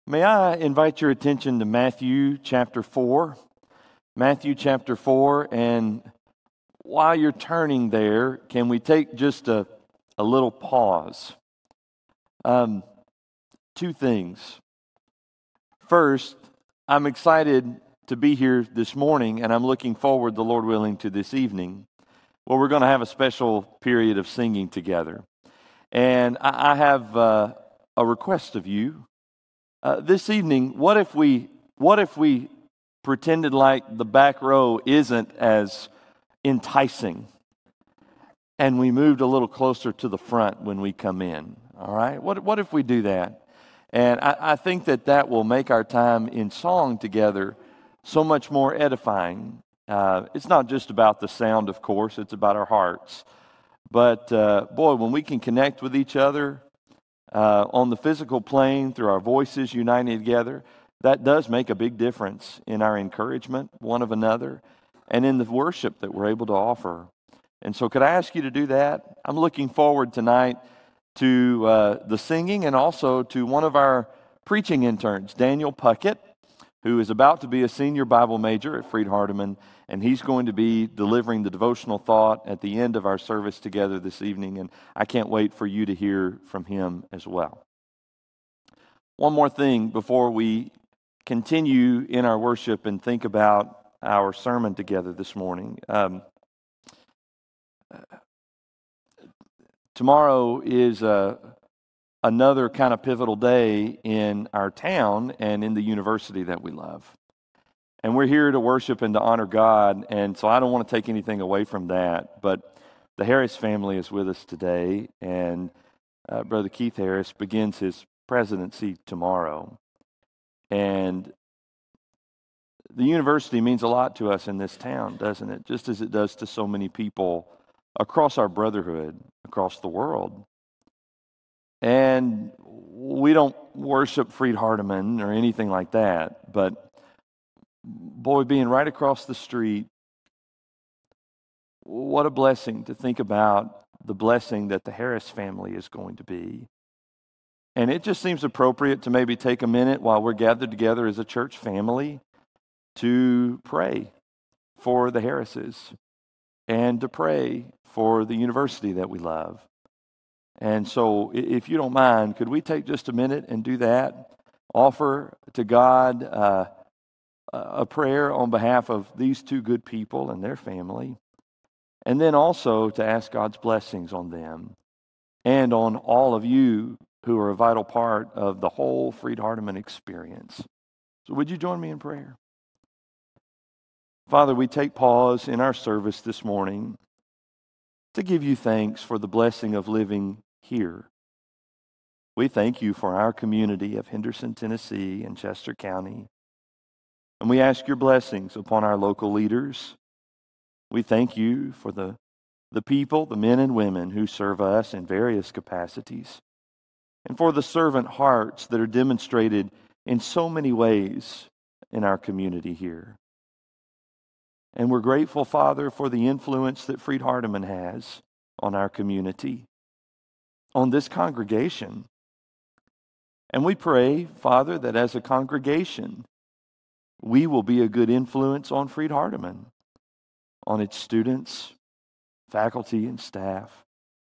May I invite your attention to Matthew chapter 4? Matthew chapter 4, and while you're turning there, can we take just a little pause? Two things. First, I'm excited to be here this morning, and I'm looking forward, the Lord willing, to this evening. Well, we're going to have a special period of singing together. And I have a request of you. This evening, what if we pretended like the back row isn't as enticing, and we moved a little closer to the front when we come in? All right, what if we do that? And I think that will make our time in song together so much more edifying. It's not just about the sound, of course; it's about our hearts. But boy, when we can connect with each other on the physical plane through our voices united together, that does make a big difference in our encouragement one of another and in the worship that we're able to offer. And so could I ask you to do that? I'm looking forward tonight to the singing and also to one of our preaching interns, Daniel Puckett, who is about to be a senior Bible major at Freed-Hardeman, and he's going to be delivering the devotional thought at the end of our service together this evening, and I can't wait for you to hear from him as well. One more thing before we continue in our worship and think about our sermon together this morning. Tomorrow is another kind of pivotal day in our town and in the university that we love. And we're here to worship and to honor God, and so I don't want to take anything away from that. But the Harris family is with us today, and Brother Keith Harris begins his presidency tomorrow. And the university means a lot to us in this town, doesn't it? Just as it does to so many people across our brotherhood, across the world. And we don't worship Freed-Hardeman or anything like that, but boy, being right across the street, what a blessing to think about the blessing that the Harris family is going to be. And it just seems appropriate to maybe take a minute while we're gathered together as a church family to pray for the Harrises and to pray for the university that we love. And so if you don't mind, could we take just a minute and do that? Offer to God a prayer on behalf of these two good people and their family, and then also to ask God's blessings on them and on all of you who are a vital part of the whole Freed-Hardeman experience. So would you join me in prayer? Father, we take pause in our service this morning to give you thanks for the blessing of living here. We thank you for our community of Henderson, Tennessee and Chester County. And we ask your blessings upon our local leaders. We thank you for the people, the men and women who serve us in various capacities, and for the servant hearts that are demonstrated in so many ways in our community here. And we're grateful, Father, for the influence that Freed-Hardeman has on our community, on this congregation. And we pray, Father, that as a congregation, we will be a good influence on Freed-Hardeman, on its students, faculty, and staff,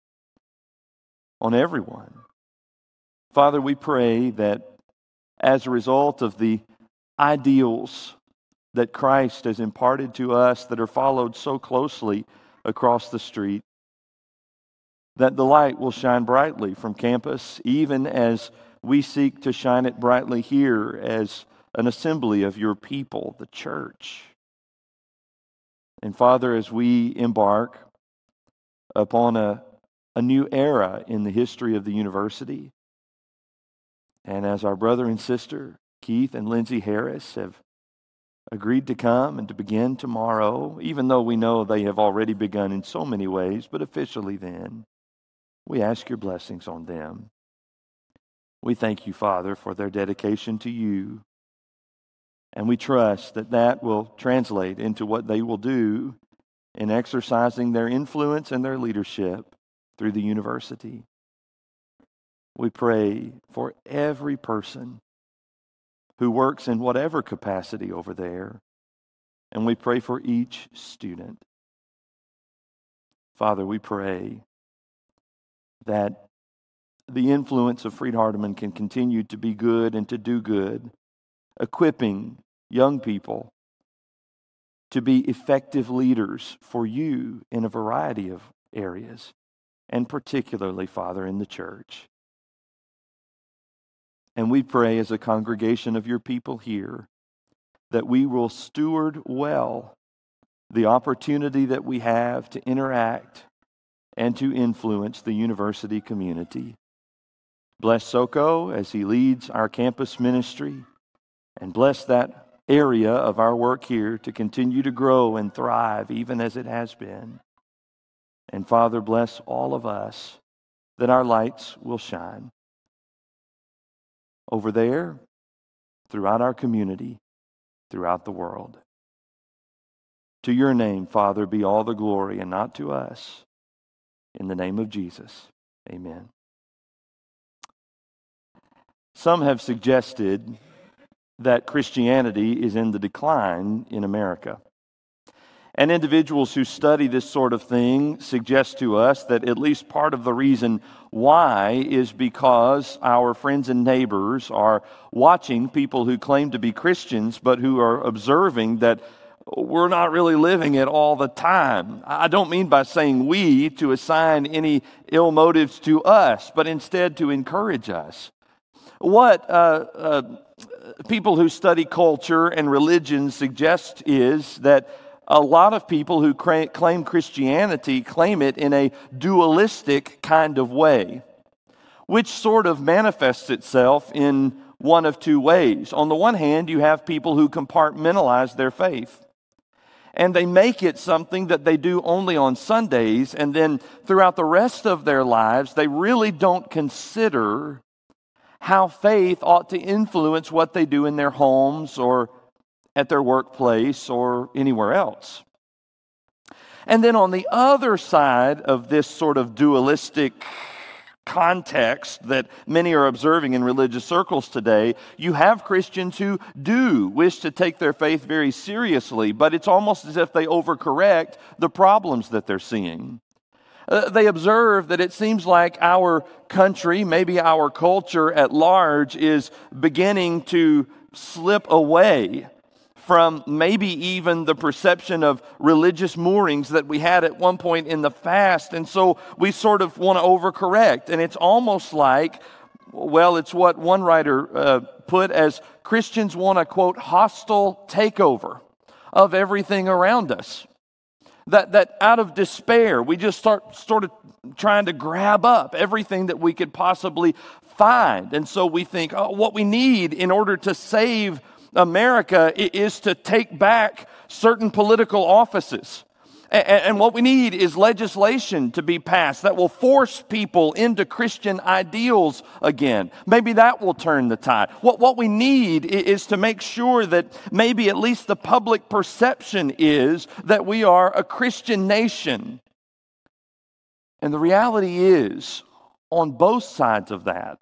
on everyone. Father, we pray that as a result of the ideals that Christ has imparted to us that are followed so closely across the street, that the light will shine brightly from campus, even as we seek to shine it brightly here as an assembly of your people, the church. And Father, as we embark upon a new era in the history of the university, and as our brother and sister, Keith and Lindsay Harris, have agreed to come and to begin tomorrow, even though we know they have already begun in so many ways, but officially then, we ask your blessings on them. We thank you, Father, for their dedication to you. And we trust that that will translate into what they will do in exercising their influence and their leadership through the university. We pray for every person who works in whatever capacity over there. And we pray for each student. Father, we pray that the influence of Freed-Hardeman can continue to be good and to do good, equipping young people to be effective leaders for you in a variety of areas, and particularly, Father, in the church. And we pray as a congregation of your people here that we will steward well the opportunity that we have to interact and to influence the university community. Bless Soko as he leads our campus ministry, and bless that area of our work here to continue to grow and thrive even as it has been. And Father, bless all of us that our lights will shine over there, throughout our community, throughout the world. To your name, Father, be all the glory, and not to us. In the name of Jesus, amen. Some have suggested that Christianity is in the decline in America. And individuals who study this sort of thing suggest to us that at least part of the reason why is because our friends and neighbors are watching people who claim to be Christians but who are observing that we're not really living it all the time. I don't mean by saying we to assign any ill motives to us, but instead to encourage us. What people who study culture and religion suggest is that a lot of people who claim Christianity claim it in a dualistic kind of way, which sort of manifests itself in one of two ways. On the one hand, you have people who compartmentalize their faith, and they make it something that they do only on Sundays, and then throughout the rest of their lives, they really don't consider how faith ought to influence what they do in their homes or at their workplace or anywhere else. And then on the other side of this sort of dualistic context that many are observing in religious circles today, you have Christians who do wish to take their faith very seriously, but it's almost as if they overcorrect the problems that they're seeing. They observe that it seems like our country, maybe our culture at large, is beginning to slip away from maybe even the perception of religious moorings that we had at one point in the past. And so we sort of want to overcorrect. And it's almost like, well, it's what one writer put as Christians want a, quote, hostile takeover of everything around us. That out of despair, we just start sort of trying to grab up everything that we could possibly find. And so we think, what we need in order to save America is to take back certain political offices. And what we need is legislation to be passed that will force people into Christian ideals again. Maybe that will turn the tide. What we need is to make sure that maybe at least the public perception is that we are a Christian nation. And the reality is, on both sides of that,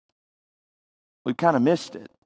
we've kind of missed it.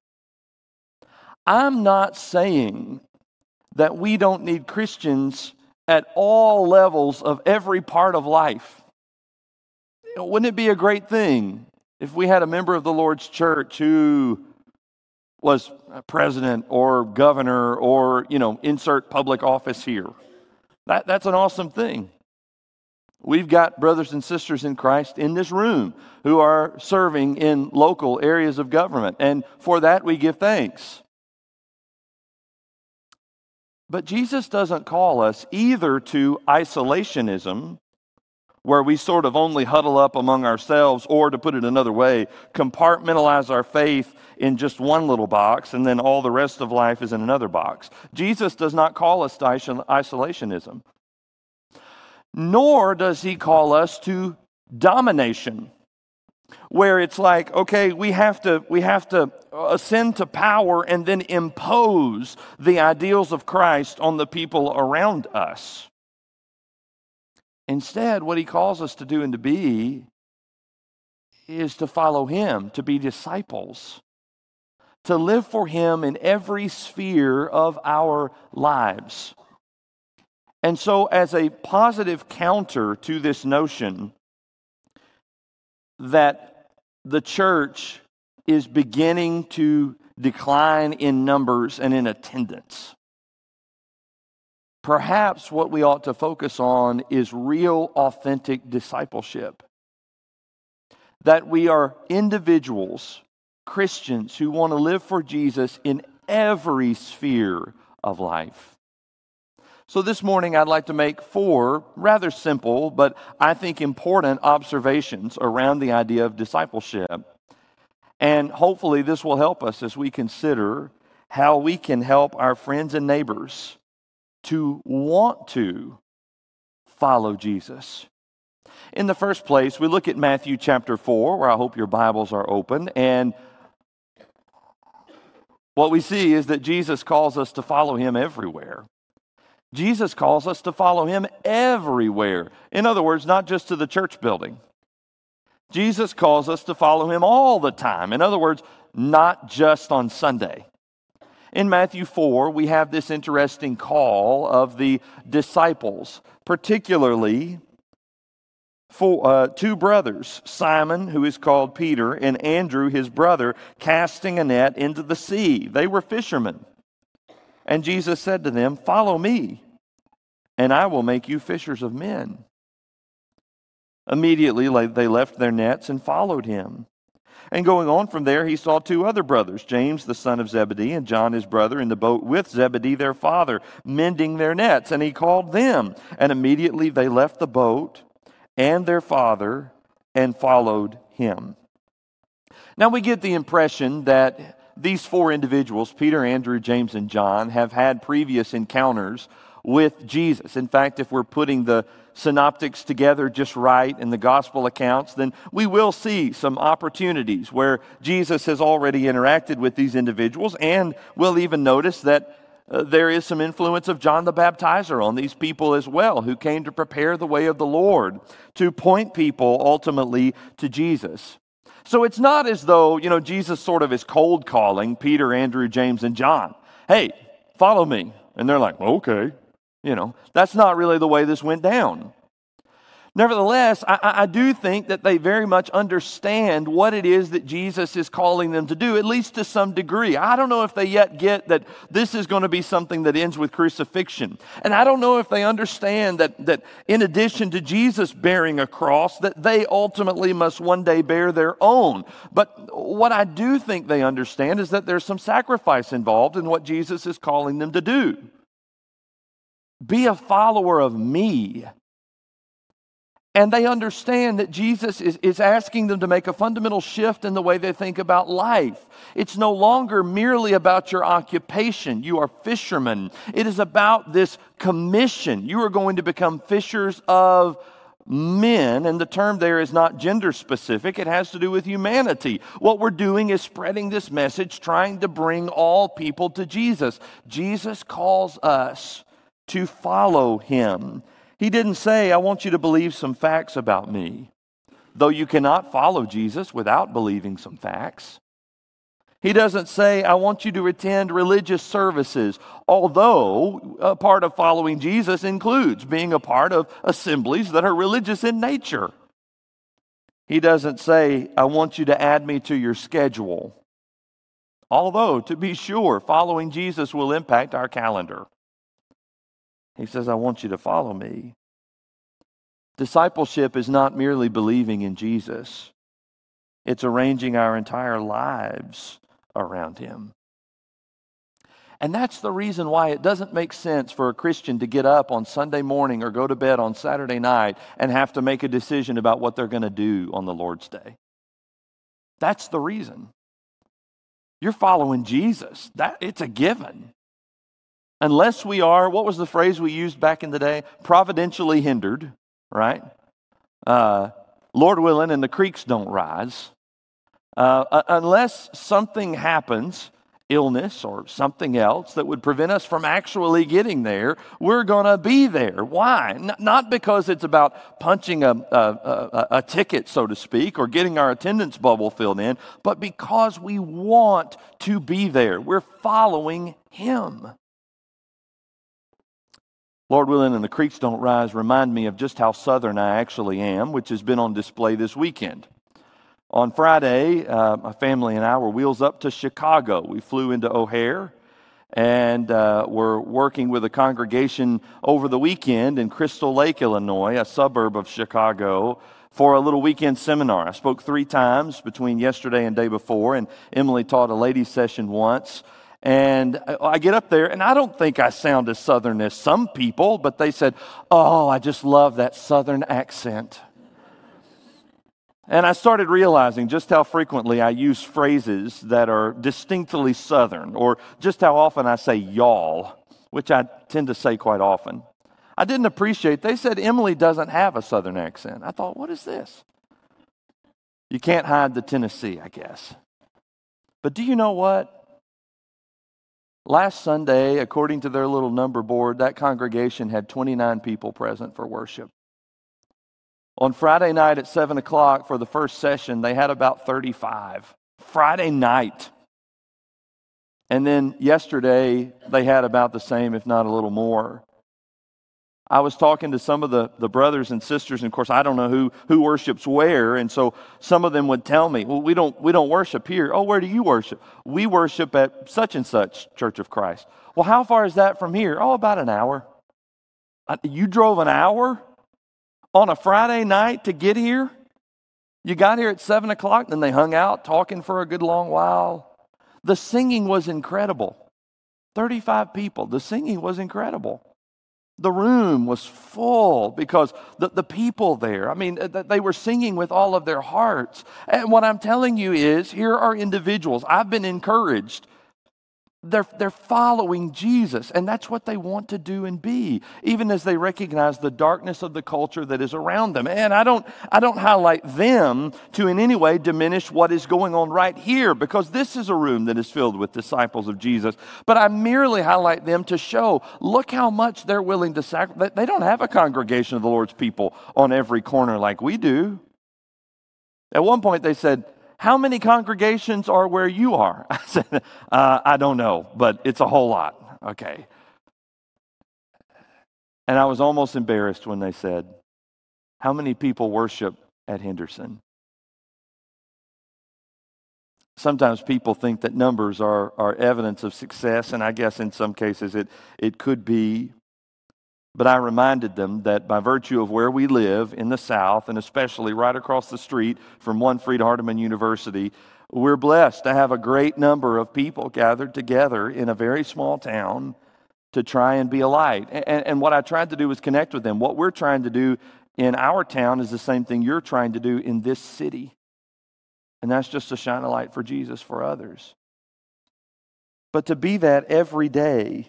I'm not saying that we don't need Christians at all levels of every part of life. Wouldn't it be a great thing if we had a member of the Lord's church who was president or governor or, insert public office here? That's an awesome thing. We've got brothers and sisters in Christ in this room who are serving in local areas of government, and for that we give thanks. But Jesus doesn't call us either to isolationism, where we sort of only huddle up among ourselves, or to put it another way, compartmentalize our faith in just one little box, and then all the rest of life is in another box. Jesus does not call us to isolationism, nor does he call us to domination, where it's like, okay, we have to ascend to power and then impose the ideals of Christ on the people around us. Instead, what he calls us to do and to be is to follow him, to be disciples, to live for Him in every sphere of our lives. And so, as a positive counter to this notion that the church is beginning to decline in numbers and in attendance, perhaps what we ought to focus on is real, authentic discipleship. That we are individuals, Christians, who want to live for Jesus in every sphere of life. So this morning I'd like to make 4 rather simple, but I think important observations around the idea of discipleship. And hopefully this will help us as we consider how we can help our friends and neighbors to want to follow Jesus. In the first place, we look at Matthew chapter 4, where I hope your Bibles are open, and what we see is that Jesus calls us to follow Him everywhere. Jesus calls us to follow Him everywhere. In other words, not just to the church building. Jesus calls us to follow Him all the time. In other words, not just on Sunday. In Matthew 4, we have this interesting call of the disciples, particularly for 2 brothers, Simon, who is called Peter, and Andrew, his brother, casting a net into the sea. They were fishermen. And Jesus said to them, "Follow me, and I will make you fishers of men." Immediately they left their nets and followed Him. And going on from there, He saw 2 other brothers, James the son of Zebedee and John his brother, in the boat with Zebedee their father, mending their nets. And He called them. And immediately they left the boat and their father and followed Him. Now we get the impression that these 4 individuals, Peter, Andrew, James, and John, have had previous encounters with Jesus. In fact, if we're putting the synoptics together just right in the gospel accounts, then we will see some opportunities where Jesus has already interacted with these individuals, and we'll even notice that there is some influence of John the Baptizer on these people as well, who came to prepare the way of the Lord, to point people ultimately to Jesus. So it's not as though, Jesus sort of is cold calling Peter, Andrew, James, and John. Hey, follow me. And they're like, okay. That's not really the way this went down. Nevertheless, I do think that they very much understand what it is that Jesus is calling them to do, at least to some degree. I don't know if they yet get that this is going to be something that ends with crucifixion. And I don't know if they understand that in addition to Jesus bearing a cross, that they ultimately must one day bear their own. But what I do think they understand is that there's some sacrifice involved in what Jesus is calling them to do. Be a follower of me. And they understand that Jesus is asking them to make a fundamental shift in the way they think about life. It's no longer merely about your occupation. You are fishermen. It is about this commission. You are going to become fishers of men, and the term there is not gender specific. It has to do with humanity. What we're doing is spreading this message, trying to bring all people to Jesus. Jesus calls us to follow Him. He didn't say, I want you to believe some facts about me, though you cannot follow Jesus without believing some facts. He doesn't say, I want you to attend religious services, although a part of following Jesus includes being a part of assemblies that are religious in nature. He doesn't say, I want you to add me to your schedule, although, to be sure, following Jesus will impact our calendar. He says, I want you to follow me. Discipleship is not merely believing in Jesus. It's arranging our entire lives around Him. And that's the reason why it doesn't make sense for a Christian to get up on Sunday morning or go to bed on Saturday night and have to make a decision about what they're going to do on the Lord's Day. That's the reason. You're following Jesus. It's a given. Unless we are, what was the phrase we used back in the day? Providentially hindered, right? Lord willing, and the creeks don't rise. Unless something happens illness or something else that would prevent us from actually getting there, we're going to be there. Why? Not because it's about punching a ticket, so to speak, or getting our attendance bubble filled in, but because we want to be there. We're following Him. Lord willing, and the creeks don't rise remind me of just how Southern I actually am, which has been on display this weekend. On Friday, my family and I were wheels up to Chicago. We flew into O'Hare and were working with a congregation over the weekend in Crystal Lake, Illinois, a suburb of Chicago, for a little weekend seminar. I spoke 3 times between yesterday and day before, and Emily taught a ladies' session once. And I get up there, and I don't think I sound as Southern as some people, but they said, "Oh, I just love that Southern accent." And I started realizing just how frequently I use phrases that are distinctly Southern, or just how often I say y'all, which I tend to say quite often. I didn't appreciate, they said Emily doesn't have a Southern accent. I thought, what is this? You can't hide the Tennessee, I guess. But do you know what? Last Sunday, according to their little number board, that congregation had 29 people present for worship. On Friday night at 7 o'clock for the first session, they had about 35. Friday night. And then yesterday, they had about the same, if not a little more. I was talking to some of the brothers and sisters, and of course, I don't know who worships where, and so some of them would tell me, well, we don't worship here. Oh, where do you worship? We worship at such and such Church of Christ. Well, how far is that from here? Oh, about an hour. You drove an hour on a Friday night to get here? You got here at 7 o'clock, then they hung out talking for a good long while. The singing was incredible. 35 people. The singing was incredible. The room was full because the people there, I mean, they were singing with all of their hearts. And what I'm telling you is, here are individuals. I've been encouraged. They're following Jesus, and that's what they want to do and be, even as they recognize the darkness of the culture that is around them. And I don't highlight them to in any way diminish what is going on right here, because this is a room that is filled with disciples of Jesus. But I merely highlight them to show, look how much they're willing to sacrifice. They don't have a congregation of the Lord's people on every corner like we do. At one point they said, "How many congregations are where you are?" I said, I don't know, but it's a whole lot. Okay. And I was almost embarrassed when they said, "How many people worship at Henderson?" Sometimes people think that numbers are evidence of success, and I guess in some cases it could be. But I reminded them that by virtue of where we live in the South, and especially right across the street from One Fried Hardeman University, we're blessed to have a great number of people gathered together in a very small town to try and be a light. And what I tried to do was connect with them. What we're trying to do in our town is the same thing you're trying to do in this city. And that's just to shine a light for Jesus for others. But to be that every day,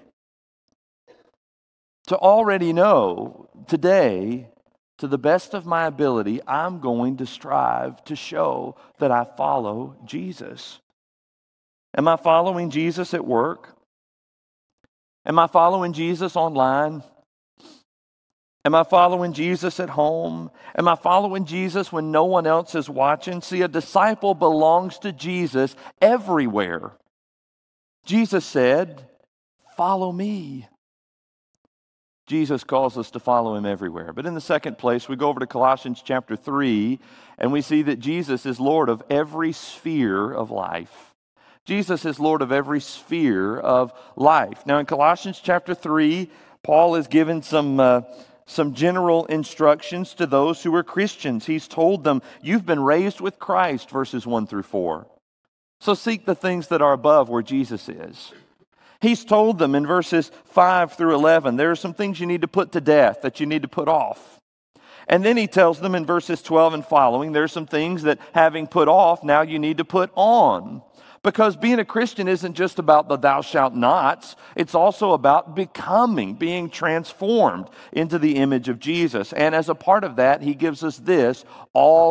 to already know today, to the best of my ability, I'm going to strive to show that I follow Jesus. Am I following Jesus at work? Am I following Jesus online? Am I following Jesus at home? Am I following Jesus when no one else is watching? See, a disciple belongs to Jesus everywhere. Jesus said, "Follow me." Jesus calls us to follow Him everywhere. But in the second place, we go over to Colossians chapter 3, and we see that Jesus is Lord of every sphere of life. Jesus is Lord of every sphere of life. Now in Colossians chapter 3, Paul is given some general instructions to those who are Christians. He's told them, you've been raised with Christ, verses 1 through 4. So seek the things that are above where Jesus is. He's told them in verses 5 through 11, there are some things you need to put to death, that you need to put off. And then he tells them in verses 12 and following, there are some things that having put off, now you need to put on. Because being a Christian isn't just about the thou shalt nots, it's also about becoming, being transformed into the image of Jesus. And as a part of that, he gives us this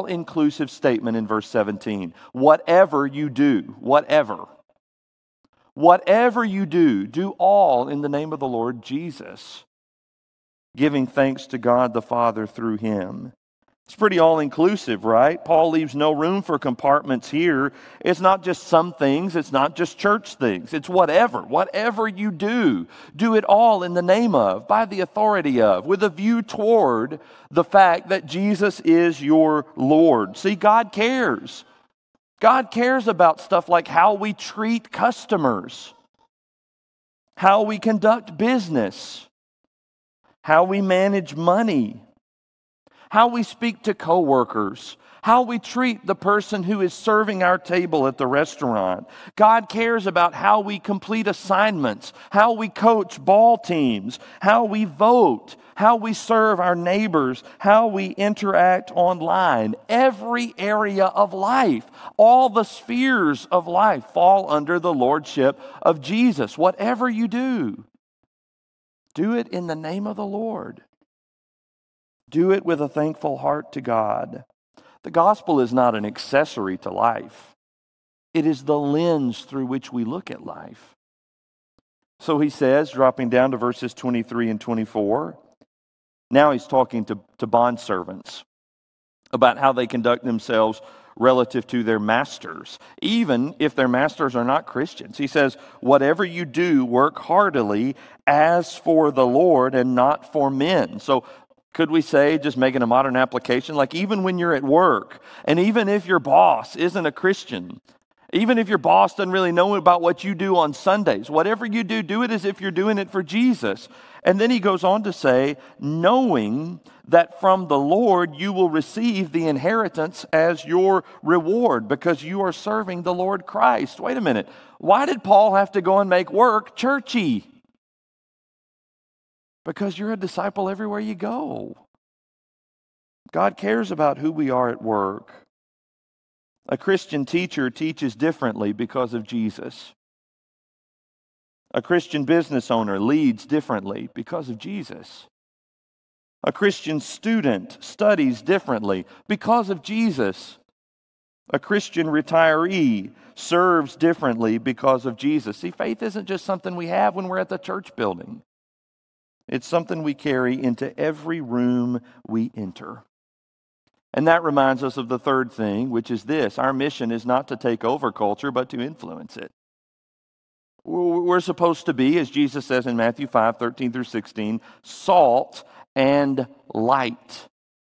all-inclusive statement in verse 17. Whatever you do, whatever Whatever you do, do all in the name of the Lord Jesus, giving thanks to God the Father through him. It's pretty all-inclusive, right? Paul leaves no room for compartments here. It's not just some things. It's not just church things. It's whatever. Whatever you do, do it all in the name of, by the authority of, with a view toward the fact that Jesus is your Lord. See, God cares. God cares about stuff like how we treat customers, how we conduct business, how we manage money, how we speak to coworkers, how we treat the person who is serving our table at the restaurant. God cares about how we complete assignments, how we coach ball teams, how we vote, how we serve our neighbors, how we interact online. Every area of life, all the spheres of life fall under the lordship of Jesus. Whatever you do, do it in the name of the Lord. Do it with a thankful heart to God. The gospel is not an accessory to life. It is the lens through which we look at life. So he says, dropping down to verses 23 and 24, now he's talking to bondservants about how they conduct themselves relative to their masters, even if their masters are not Christians. He says, whatever you do, work heartily as for the Lord and not for men. So could we say, just making a modern application, like even when you're at work, and even if your boss isn't a Christian, even if your boss doesn't really know about what you do on Sundays, whatever you do, do it as if you're doing it for Jesus. And then he goes on to say, knowing that from the Lord you will receive the inheritance as your reward because you are serving the Lord Christ. Wait a minute. Why did Paul have to go and make work churchy? Because you're a disciple everywhere you go. God cares about who we are at work. A Christian teacher teaches differently because of Jesus. A Christian business owner leads differently because of Jesus. A Christian student studies differently because of Jesus. A Christian retiree serves differently because of Jesus. See, faith isn't just something we have when we're at the church building. It's something we carry into every room we enter. And that reminds us of the third thing, which is this. Our mission is not to take over culture, but to influence it. We're supposed to be, as Jesus says in Matthew 5:13 through 16, salt and light.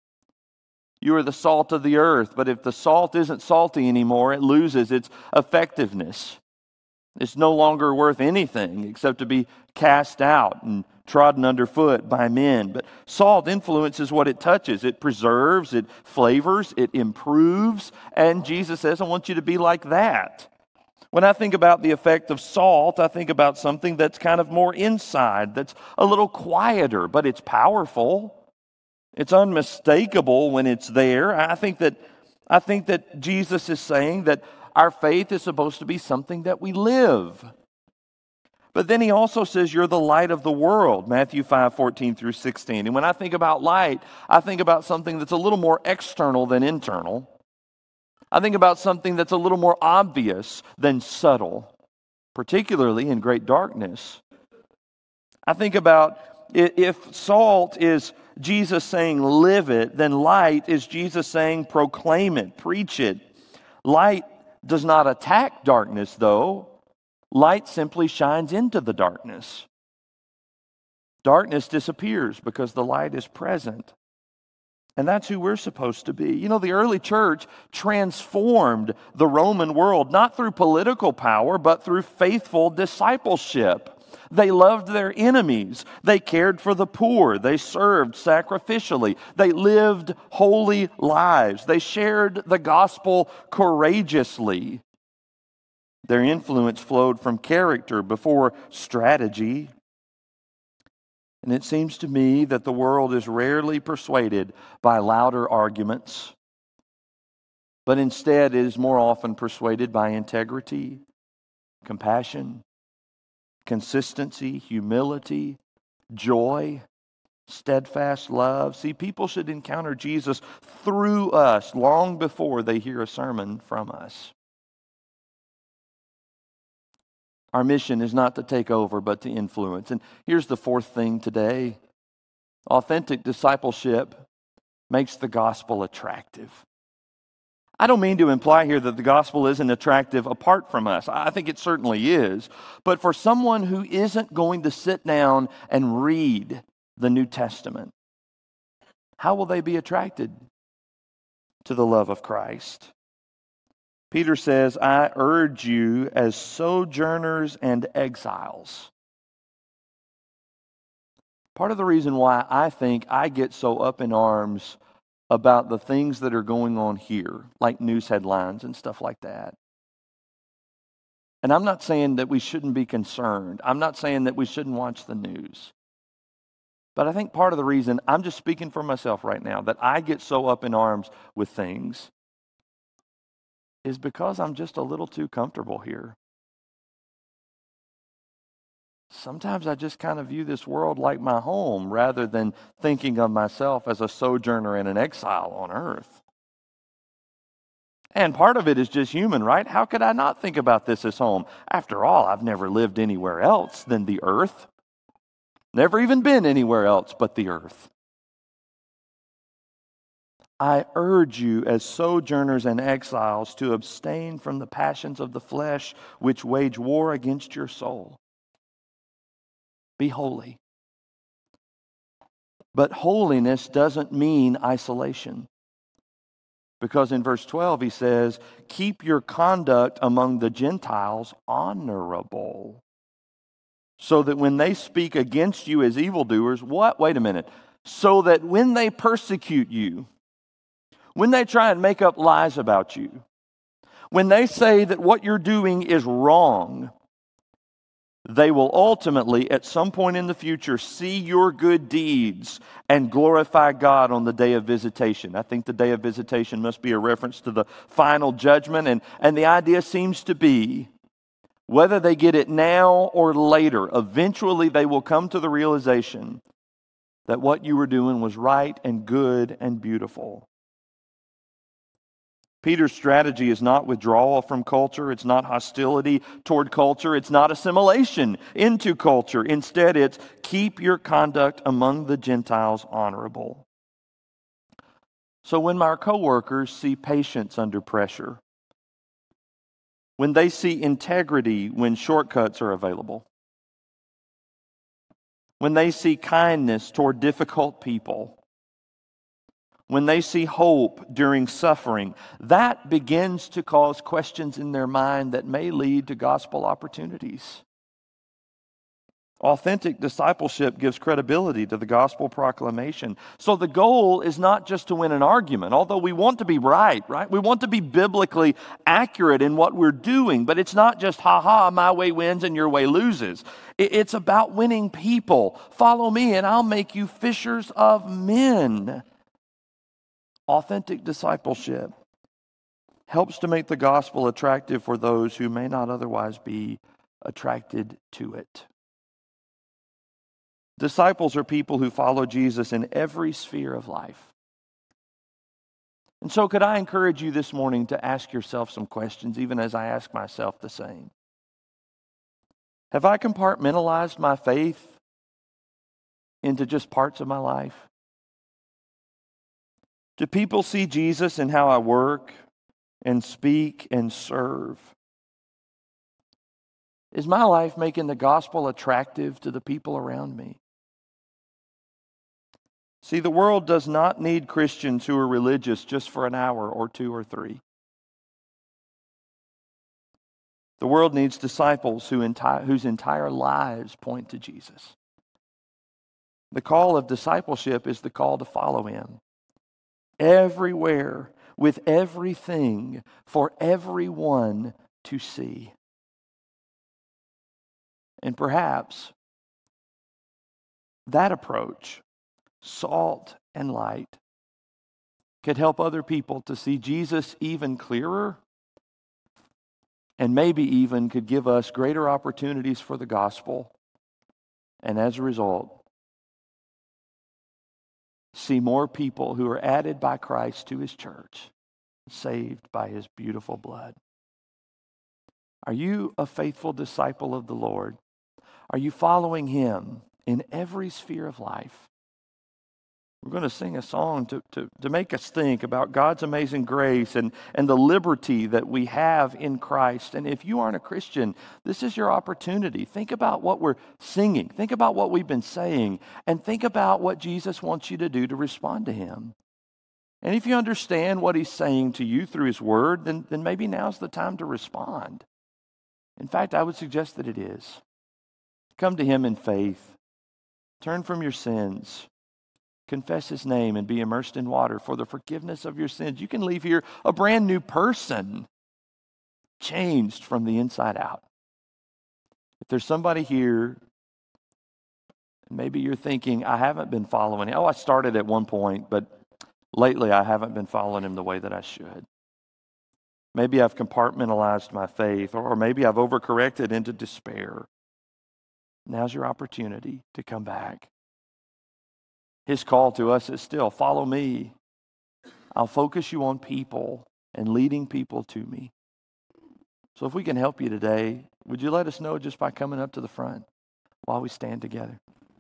You are the salt of the earth, but if the salt isn't salty anymore, it loses its effectiveness. It's no longer worth anything except to be cast out and trodden underfoot by men. But salt influences what it touches. It preserves, it flavors, it improves. And Jesus says, I want you to be like that. When I think about the effect of salt, I think about something that's kind of more inside, that's a little quieter, but it's powerful. It's unmistakable when it's there. I think that Jesus is saying that our faith is supposed to be something that we live. But then he also says you're the light of the world, Matthew 5:14 through 16. And when I think about light, I think about something that's a little more external than internal. I think about something that's a little more obvious than subtle, particularly in great darkness. I think about if salt is Jesus saying live it, then light is Jesus saying proclaim it, preach it. Light does not attack darkness, though. Light simply shines into the darkness. Darkness disappears because the light is present. And that's who we're supposed to be. You know, the early church transformed the Roman world, not through political power, but through faithful discipleship. They loved their enemies. They cared for the poor. They served sacrificially. They lived holy lives. They shared the gospel courageously. Their influence flowed from character before strategy. And it seems to me that the world is rarely persuaded by louder arguments, but instead it is more often persuaded by integrity, compassion, consistency, humility, joy, steadfast love. See, people should encounter Jesus through us long before they hear a sermon from us. Our mission is not to take over, but to influence. And here's the fourth thing today. Authentic discipleship makes the gospel attractive. I don't mean to imply here that the gospel isn't attractive apart from us. I think it certainly is. But for someone who isn't going to sit down and read the New Testament, how will they be attracted to the love of Christ? Peter says, I urge you as sojourners and exiles. Part of the reason why I think I get so up in arms about the things that are going on here, like news headlines and stuff like that. And I'm not saying that we shouldn't be concerned. I'm not saying that we shouldn't watch the news. But I think part of the reason, I'm just speaking for myself right now, that I get so up in arms with things is because I'm just a little too comfortable here. Sometimes I just kind of view this world like my home rather than thinking of myself as a sojourner and an exile on earth. And part of it is just human, right? How could I not think about this as home? After all, I've never lived anywhere else than the earth. Never even been anywhere else but the earth. I urge you as sojourners and exiles to abstain from the passions of the flesh which wage war against your soul. Be holy. But holiness doesn't mean isolation. Because in verse 12 he says, keep your conduct among the Gentiles honorable, so that when they speak against you as evildoers, what? Wait a minute. So that when they persecute you, when they try and make up lies about you, when they say that what you're doing is wrong, they will ultimately, at some point in the future, see your good deeds and glorify God on the day of visitation. I think the day of visitation must be a reference to the final judgment. And the idea seems to be, whether they get it now or later, eventually they will come to the realization that what you were doing was right and good and beautiful. Peter's strategy is not withdrawal from culture. It's not hostility toward culture. It's not assimilation into culture. Instead, it's keep your conduct among the Gentiles honorable. So when our coworkers see patience under pressure, when they see integrity when shortcuts are available, when they see kindness toward difficult people, when they see hope during suffering, that begins to cause questions in their mind that may lead to gospel opportunities. Authentic discipleship gives credibility to the gospel proclamation. So the goal is not just to win an argument, although we want to be right? We want to be biblically accurate in what we're doing, but it's not just, my way wins and your way loses. It's about winning people. Follow me and I'll make you fishers of men. Authentic discipleship helps to make the gospel attractive for those who may not otherwise be attracted to it. Disciples are people who follow Jesus in every sphere of life. And so could I encourage you this morning to ask yourself some questions, even as I ask myself the same. Have I compartmentalized my faith into just parts of my life? Do people see Jesus in how I work and speak and serve? Is my life making the gospel attractive to the people around me? See, the world does not need Christians who are religious just for an hour or two or three. The world needs disciples whose entire lives point to Jesus. The call of discipleship is the call to follow him. Everywhere, with everything, for everyone to see. And perhaps that approach, salt and light, could help other people to see Jesus even clearer, and maybe even could give us greater opportunities for the gospel, and as a result, see more people who are added by Christ to his church, saved by his beautiful blood. Are you a faithful disciple of the Lord? Are you following Him in every sphere of life? We're going to sing a song to make us think about God's amazing grace and the liberty that we have in Christ. And if you aren't a Christian, this is your opportunity. Think about what we're singing. Think about what we've been saying. And think about what Jesus wants you to do to respond to Him. And if you understand what He's saying to you through His Word, then maybe now's the time to respond. In fact, I would suggest that it is. Come to Him in faith. Turn from your sins. Confess His name and be immersed in water for the forgiveness of your sins. You can leave here a brand new person, changed from the inside out. If there's somebody here, maybe you're thinking, I haven't been following Him. I started at one point, but lately I haven't been following Him the way that I should. Maybe I've compartmentalized my faith, or maybe I've overcorrected into despair. Now's your opportunity to come back. His call to us is still, follow me. I'll focus you on people and leading people to me. So if we can help you today, would you let us know just by coming up to the front while we stand together?